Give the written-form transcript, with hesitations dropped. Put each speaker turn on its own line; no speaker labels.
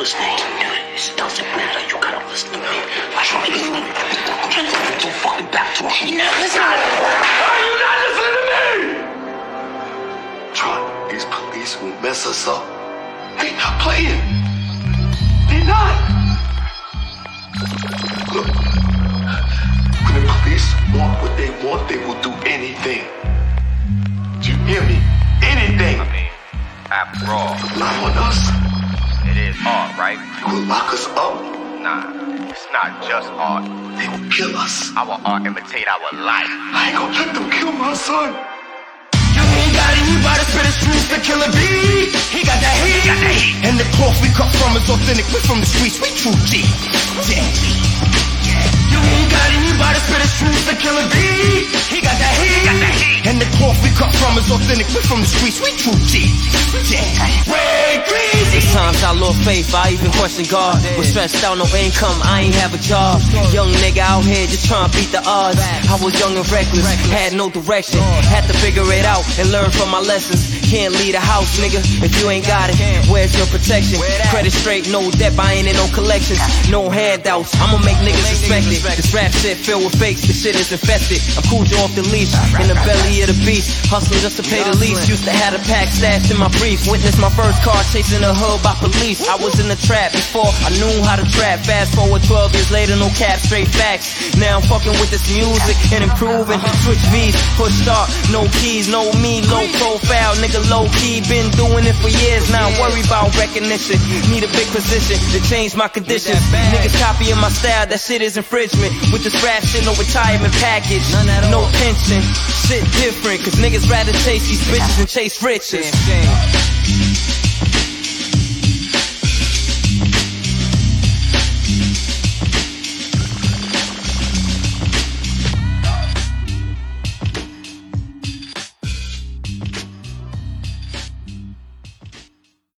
listening to me. It doesn't matter. You gotta listen to me. I'm trying to listen to me. I'm trying to get your fucking back to him. You're not listening. Are you not listening to me? Tron, these police will mess us up. They not playing. They not. Look, when the police want what they want, they will do anything. Do you hear me? Anything.
I mean, after all,
Lie on us.
it is art, right?
You will lock us up.
Nah, it's not just art.
They will kill us.
Our art imitate our life.
I ain't gonna let them kill my son.
You ain't got anybody for the streets to kill a beat. He got that heat. And the cloth we cut from is authentic. We from the streets, we true G. Yeah. You ain't got anybody for the streets to kill a beat. He got that heat. And the cloth we cut from is authentic. We from the streets, we true G. Yeah. Way crazy.
Sometimes I lost faith, I even question God. Was stressed out, no income, I ain't have a job. Young nigga out here just trying to beat the odds. I was young and reckless, had no direction. Had to figure it out and learn from my lessons. Can't leave the house, nigga, if you ain't got it. Where's your protection? Credit straight, no debt, I ain't in no collections. No handouts, I'ma make niggas respect it. This rap shit filled with fakes, this shit is infested. I'm Cujo off the leash, in the belly of the beast. Hustling just to pay the lease. Used to have a pack stashed in my briefs. Witnessed my first car chasing the hood by police. I was in the trap before I knew how to trap. Fast forward 12 years later, no cap, straight facts. Now I'm fucking with this music and improving. Switch V's, push start, no keys, no me, low profile, nigga low key. Been doing it for years now, worry about recognition. Need a big position to change my conditions. Niggas copying my style, that shit is infringement. With this rap shit, no retirement package, no pension. Shit different, cause niggas rather chase these bitches and chase riches.